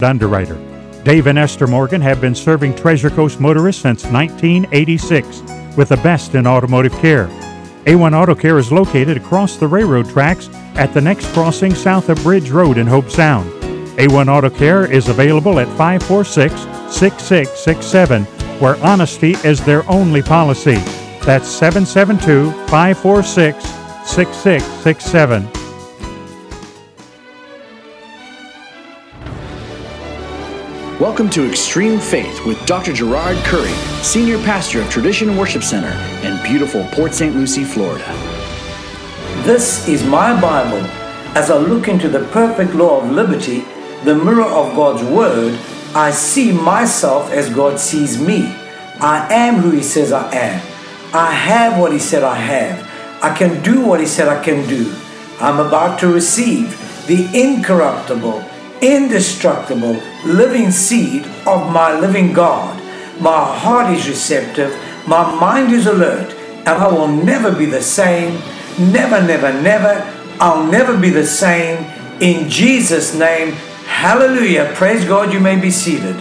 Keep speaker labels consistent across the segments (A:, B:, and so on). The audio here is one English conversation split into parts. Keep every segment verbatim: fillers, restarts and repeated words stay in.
A: underwriter. Dave and Esther Morgan have been serving Treasure Coast motorists since nineteen eighty-six with the best in automotive care. A one Auto Care is located across the railroad tracks at the next crossing south of Bridge Road in Hope Sound. A one Auto Care is available at five four six, six six six seven, where honesty is their only policy. That's seven seven two, five four six, six six six seven.
B: Welcome to Extreme Faith with Doctor Gerard Curry, Senior Pastor of Tradition Worship Center in beautiful Port Saint Lucie, Florida.
C: This is my Bible. As I look into the perfect law of liberty, the mirror of God's Word, I see myself as God sees me. I am who He says I am. I have what He said I have. I can do what He said I can do. I'm about to receive the incorruptible, indestructible, living seed of my living God. My heart is receptive, my mind is alert, and I will never be the same. Never, never, never. I'll never be the same. In Jesus' name, hallelujah. Praise God. You may be seated.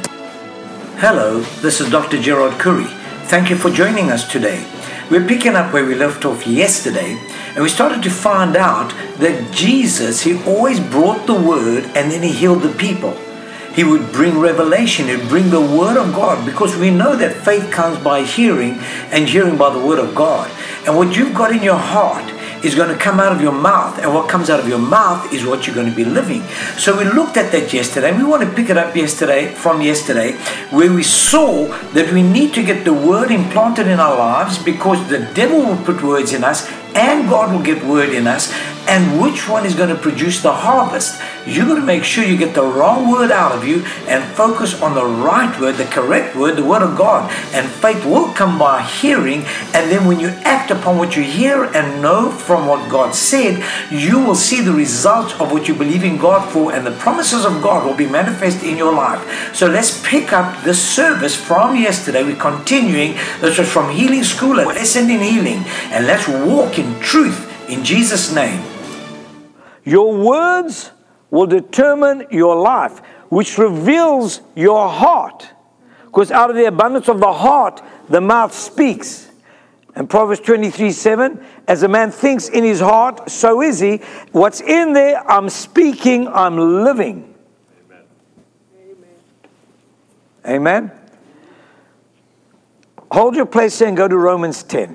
C: Hello, this is Doctor Gerard Curry. Thank you for joining us today. We're picking up where we left off yesterday, and we started to find out that Jesus, He always brought the Word and then He healed the people. He would bring revelation, He would bring the Word of God, because we know that faith comes by hearing and hearing by the Word of God. And what you've got in your heart is going to come out of your mouth, and what comes out of your mouth is what you're going to be living. So we looked at that yesterday, and we want to pick it up yesterday from yesterday, where we saw that we need to get the Word implanted in our lives, because the devil will put words in us and God will get word in us, and which one is going to produce the harvest? You've got to make sure you get the wrong word out of you and focus on the right word, the correct word, the Word of God. And faith will come by hearing, and then when you act upon what you hear and know from what God said, you will see the results of what you believe in God for, and the promises of God will be manifest in your life. So let's pick up this service from yesterday. We're continuing. This was from Healing School, a lesson in healing, and let's walk in truth in Jesus' name.
D: Your words will determine your life, which reveals your heart. Because out of the abundance of the heart, the mouth speaks. And Proverbs twenty-three seven, as a man thinks in his heart, so is he. What's in there, I'm speaking, I'm living. Amen. Amen. Hold your place there and go to Romans ten.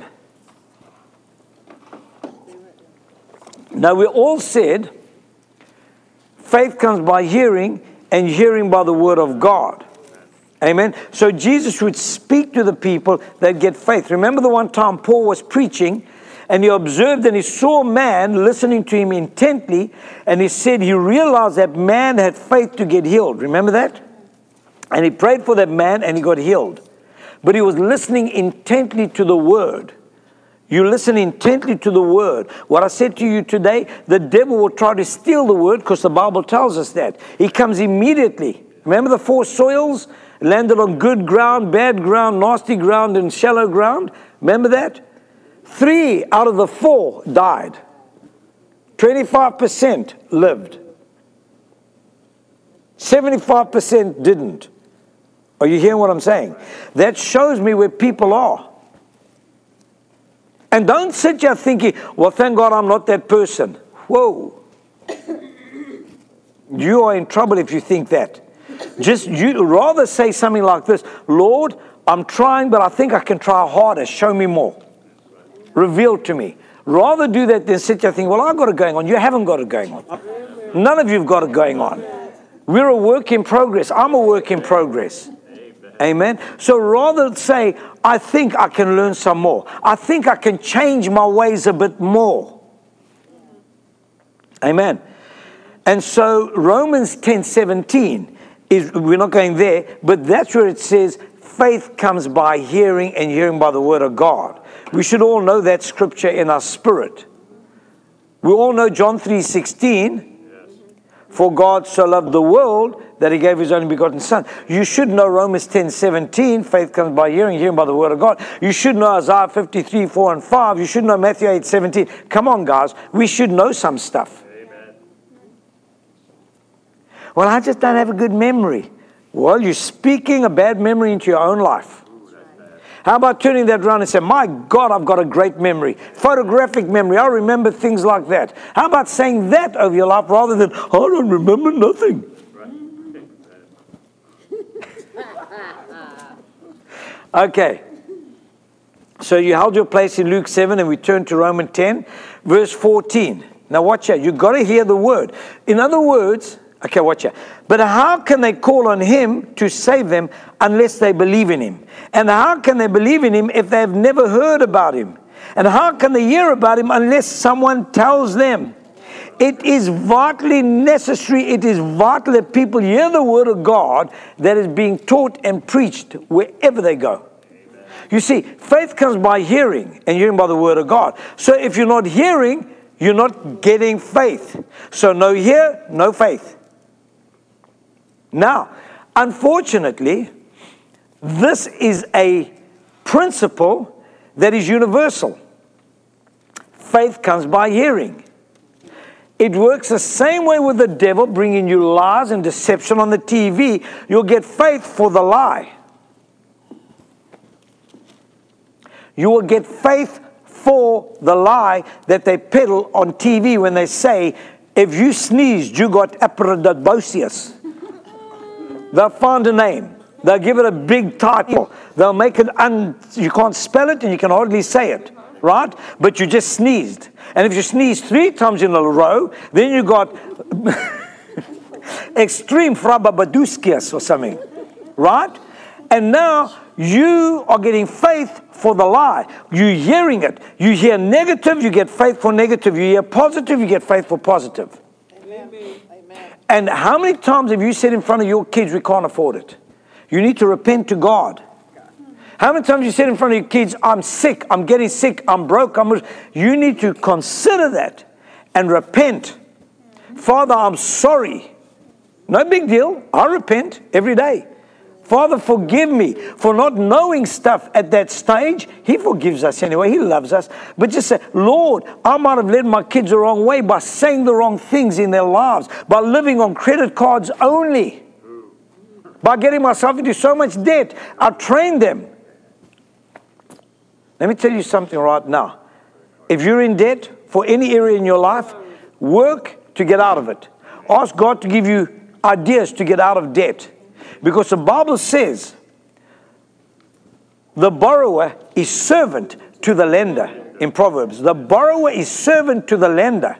D: Now, we all said faith comes by hearing, and hearing by the Word of God. Amen. So Jesus would speak to the people that get faith. Remember the one time Paul was preaching, and he observed and he saw a man listening to him intently, and he said he realized that man had faith to get healed. Remember that? And he prayed for that man and he got healed. But he was listening intently to the Word. You listen intently to the Word. What I said to you today, the devil will try to steal the Word, because the Bible tells us that. He comes immediately. Remember the four soils? Landed on good ground, bad ground, nasty ground, and shallow ground. Remember that? Three out of the four died. twenty-five percent lived. seventy-five percent didn't. Are you hearing what I'm saying? That shows me where people are. And don't sit here thinking, well, thank God I'm not that person. Whoa. You are in trouble if you think that. Just you rather say something like this: Lord, I'm trying, but I think I can try harder. Show me more. Reveal to me. Rather do that than sit here thinking, well, I've got it going on. You haven't got it going on. None of you have got it going on. We're a work in progress. I'm a work in progress. Amen. So rather say, I think I can learn some more. I think I can change my ways a bit more. Amen. And so Romans ten seventeen is, we're not going there, but that's where it says faith comes by hearing, and hearing by the Word of God. We should all know that scripture in our spirit. We all know John three sixteen. For God so loved the world that He gave His only begotten Son. You should know Romans ten seventeen. Faith comes by hearing, hearing by the Word of God. You should know Isaiah fifty-three, four and five. You should know Matthew eight seventeen. Come on, guys. We should know some stuff. Amen. Well, I just don't have a good memory. Well, you're speaking a bad memory into your own life. How about turning that around and say, my God, I've got a great memory. Photographic memory. I remember things like that. How about saying that over your life rather than, I don't remember nothing. Okay. So you held your place in Luke seven and we turn to Romans ten, verse fourteen. Now watch out. You've got to hear the word. In other words, okay, watch out. But how can they call on him to save them unless they believe in him? And how can they believe in him if they have never heard about him? And how can they hear about him unless someone tells them? It is vitally necessary, it is vital that people hear the word of God that is being taught and preached wherever they go. Amen. You see, faith comes by hearing, and hearing by the word of God. So if you're not hearing, you're not getting faith. So no hear, no faith. Now, unfortunately, this is a principle that is universal. Faith comes by hearing. It works the same way with the devil, bringing you lies and deception on the T V. You'll get faith for the lie. You will get faith for the lie that they peddle on T V when they say, if you sneezed, you got apodorbosius. They'll find a name. They'll give it a big title. They'll make it, un- you can't spell it and you can hardly say it, right? But you just sneezed. And if you sneeze three times in a row, then you got extreme frababaduskias or something, right? And now you are getting faith for the lie. You're hearing it. You hear negative, you get faith for negative. You hear positive, you get faith for positive. Amen. Amen. And how many times have you said in front of your kids, we can't afford it? You need to repent to God. How many times you said in front of your kids, I'm sick, I'm getting sick, I'm broke, I'm... You need to consider that and repent. Father, I'm sorry. No big deal. I repent every day. Father, forgive me for not knowing stuff at that stage. He forgives us anyway. He loves us. But just say, Lord, I might have led my kids the wrong way by saying the wrong things in their lives, by living on credit cards only, by getting myself into so much debt. I trained them. Let me tell you something right now. If you're in debt for any area in your life, work to get out of it. Ask God to give you ideas to get out of debt. Because the Bible says the borrower is servant to the lender in Proverbs. The borrower is servant to the lender.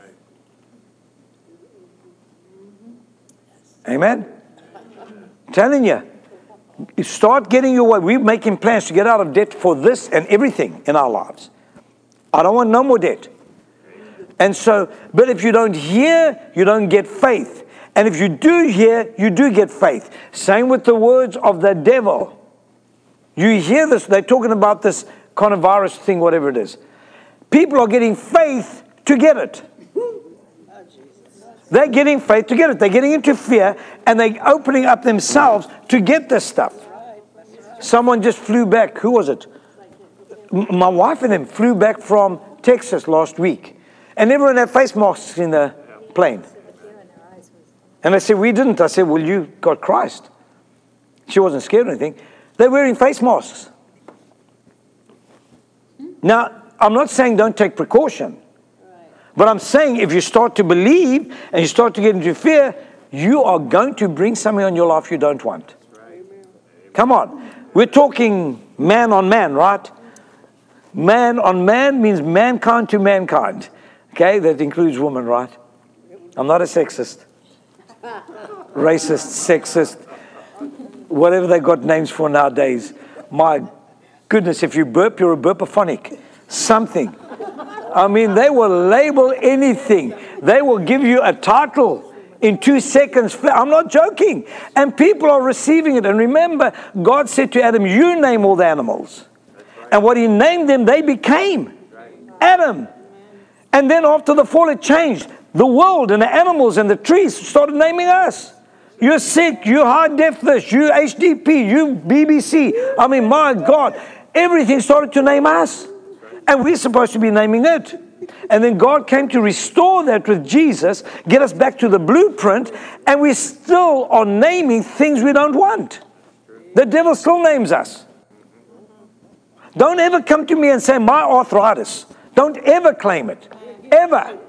D: Amen? I'm telling you. Start getting your way. We're making plans to get out of debt for this and everything in our lives. I don't want no more debt. And so, but if you don't hear, you don't get faith. And if you do hear, you do get faith. Same with the words of the devil. You hear this, they're talking about this coronavirus thing, whatever it is. People are getting faith to get it. They're getting faith to get it. They're getting into fear and they're opening up themselves to get this stuff. Someone just flew back. Who was it? M- my wife and them flew back from Texas last week. And everyone had face masks in the plane. And I said, we didn't. I said, well, you got Christ. She wasn't scared or anything. They're wearing face masks. Now, I'm not saying don't take precaution. But I'm saying if you start to believe and you start to get into fear, you are going to bring something on your life you don't want. Come on. We're talking man on man, right? Man on man means mankind to mankind. Okay, that includes women, right? I'm not a sexist. Racist, sexist, whatever they got names for nowadays. My goodness, if you burp, you're a burpophonic. Something. I mean, they will label anything. They will give you a title in two seconds. I'm not joking. And people are receiving it. And remember, God said to Adam, you name all the animals. And what he named them, they became Adam. And then after the fall, it changed. The world and the animals and the trees started naming us. You're sick, you high def this, you H D P, you B B C. I mean, my God, everything started to name us. And we're supposed to be naming it. And then God came to restore that with Jesus, get us back to the blueprint, and we still are naming things we don't want. The devil still names us. Don't ever come to me and say, my arthritis. Don't ever claim it. Ever.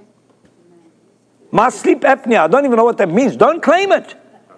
D: My sleep apnea. I don't even know what that means. Don't claim it.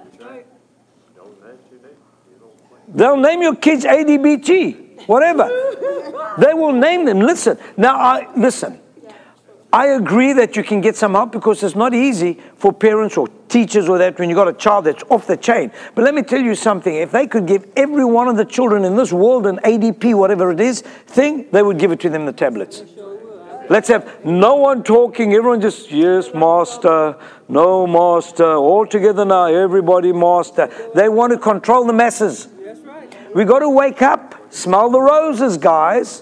D: They'll name your kids A D B T. Whatever. They will name them. Listen. Now, I listen. I agree that you can get some help because it's not easy for parents or teachers or that when you've got a child that's off the chain. But let me tell you something. If they could give every one of the children in this world an A D P, whatever it is, thing, they would give it to them, the tablets. Let's have no one talking. Everyone just, yes, master. No, master. All together now. Everybody, master. They want to control the masses. We got to wake up. Smell the roses, guys.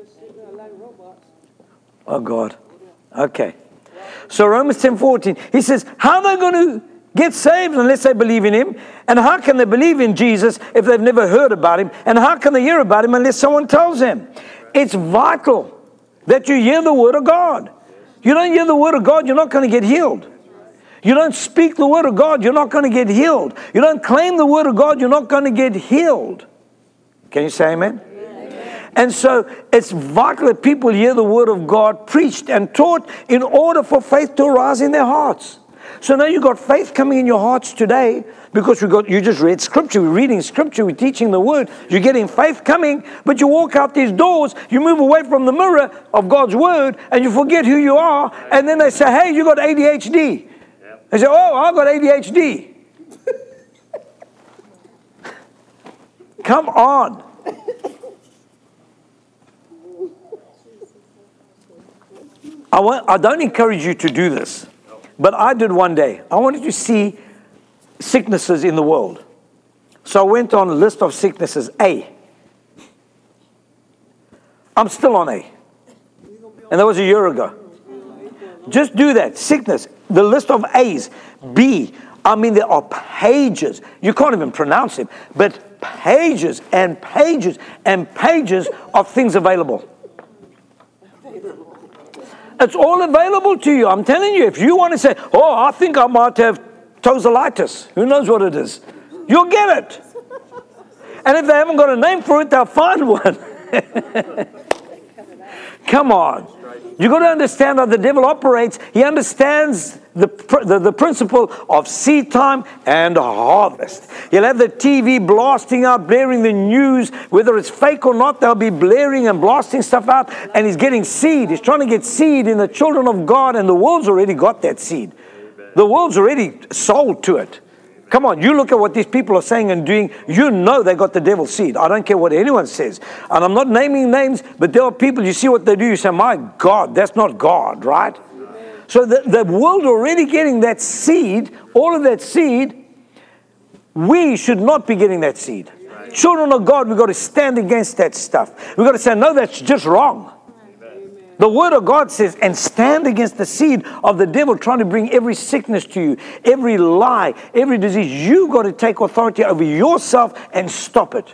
D: Oh, God. Okay. So Romans ten fourteen, he says, how are they going to get saved unless they believe in him? And how can they believe in Jesus if they've never heard about him? And how can they hear about him unless someone tells them? It's vital that you hear the word of God. You don't hear the word of God, you're not going to get healed. You don't speak the word of God, you're not going to get healed. You don't claim the word of God, you're not going to get healed. Can you say amen? And so it's vital that people hear the word of God preached and taught in order for faith to arise in their hearts. So now you've got faith coming in your hearts today because we got you just read scripture, we're reading scripture, we're teaching the word, you're getting faith coming, but you walk out these doors, you move away from the mirror of God's word and you forget who you are, and then they say, hey, you got A D H D. They say, oh, I've got A D H D. Come on. I, want, I don't encourage you to do this, but I did one day. I wanted to see sicknesses in the world. So I went on a list of sicknesses, A. I'm still on A. And that was a year ago. Just do that. Sickness, the list of A's. B, I mean, there are pages. You can't even pronounce it, but pages and pages and pages of things available. It's all available to you. I'm telling you, if you want to say, oh, I think I might have tonsillitis. Who knows what it is? You'll get it. And if they haven't got a name for it, they'll find one. Come on. You've got to understand how the devil operates. He understands the, the, the principle of seed time and harvest. He'll have the T V blasting out, blaring the news. Whether it's fake or not, they'll be blaring and blasting stuff out. And he's getting seed. He's trying to get seed in the children of God. And the world's already got that seed. The world's already sold to it. Come on, you look at what these people are saying and doing. You know they got the devil's seed. I don't care what anyone says. And I'm not naming names, but there are people, you see what they do. You say, my God, that's not God, right? So the, the world already getting that seed, all of that seed. We should not be getting that seed. Children of God, we've got to stand against that stuff. We've got to say, no, that's just wrong. The word of God says, and stand against the seed of the devil trying to bring every sickness to you, every lie, every disease. You've got to take authority over yourself and stop it.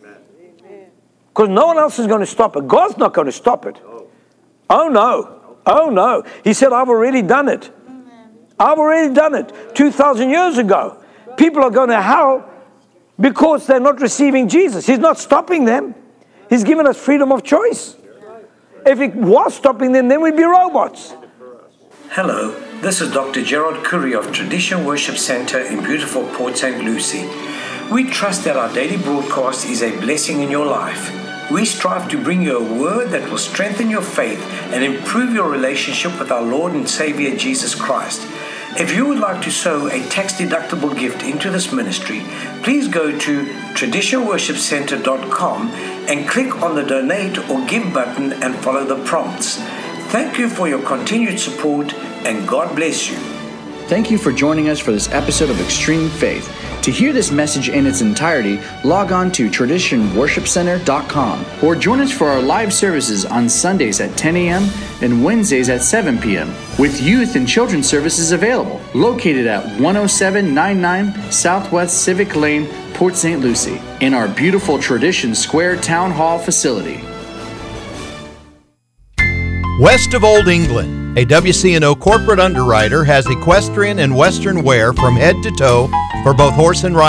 D: Because no one else is going to stop it. God's not going to stop it. Oh, no. Oh, no. He said, I've already done it. I've already done it two thousand years ago. People are going to hell because they're not receiving Jesus. He's not stopping them. He's given us freedom of choice. If it was stopping them, then we'd be robots.
C: Hello, this is Doctor Gerard Curry of Tradition Worship Center in beautiful Port Saint Lucie. We trust that our daily broadcast is a blessing in your life. We strive to bring you a word that will strengthen your faith and improve your relationship with our Lord and Savior Jesus Christ. If you would like to sow a tax-deductible gift into this ministry, please go to tradition worship center dot com and click on the donate or give button and follow the prompts. Thank you for your continued support and God bless you.
B: Thank you for joining us for this episode of Extreme Faith. To hear this message in its entirety, log on to tradition worship center dot com or join us for our live services on Sundays at ten a.m. and Wednesdays at seven p.m. with youth and children's services available, located at one oh seven ninety-nine Southwest Civic Lane, Port Saint Lucie, in our beautiful Tradition Square Town Hall facility.
E: West of Old England, a W C N O corporate underwriter has equestrian and western wear from head to toe for both horse and rider.